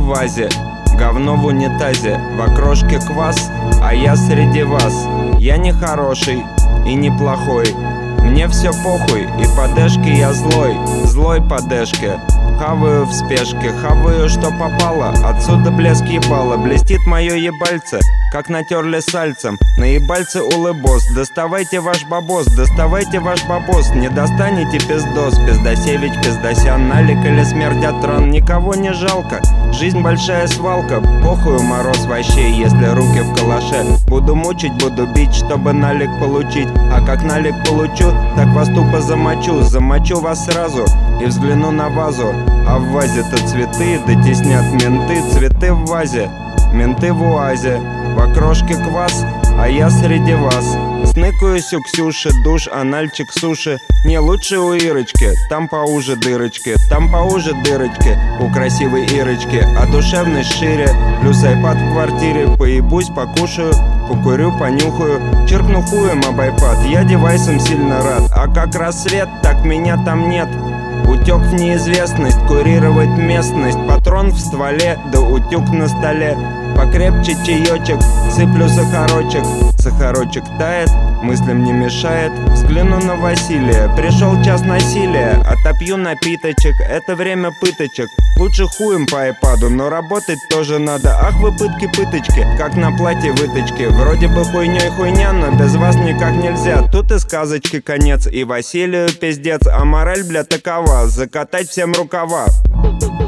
вазе, говно в унитазе, в окрошке квас, а я среди вас. Я не хороший и не плохой, мне все похуй, и по дэшке я злой, злой по дэшке. Хаваю в спешке, хаваю, что попало, отсюда блеск ебала. Блестит мое ебальце, как натерли сальцем. На ебальце улыбос, доставайте ваш бабос, доставайте ваш бабос. Не достанете пиздос, пиздосевич, пиздосян, налик или смерть от ран. Никого не жалко, жизнь большая свалка. Похуй мороз вообще, если руки в калаше. Буду мучить, буду бить, чтобы налик получить. А как налик получу, так вас тупо замочу. Замочу вас сразу и взгляну на вазу. А в вазе-то цветы, да теснят менты. Цветы в вазе, менты в уазе, в окрошке квас, а я среди вас. Сныкаюсь у Ксюши, душ, анальчик суши. Не лучше у Ирочки, там поуже дырочки, там поуже дырочки у красивой Ирочки, а душевность шире. Плюс айпад в квартире, поебусь, покушаю, покурю, понюхаю, черкну хуем об айпад. Я девайсом сильно рад, а как рассвет, так меня там нет. Утек в неизвестность, курировать местность. Патрон в стволе, да утюг на столе. Покрепче чаечек, сыплю сахарочек. Сахарочек тает, мыслям не мешает. Взгляну на Василия, пришел час насилия. Отопью напиточек, это время пыточек. Лучше хуем по айпаду, но работать тоже надо. Ах вы пытки-пыточки, как на платье выточки. Вроде бы хуйней хуйня, но без вас никак нельзя. Тут и сказочки конец, и Василию пиздец. А мораль, бля, такова: закатать всем рукава.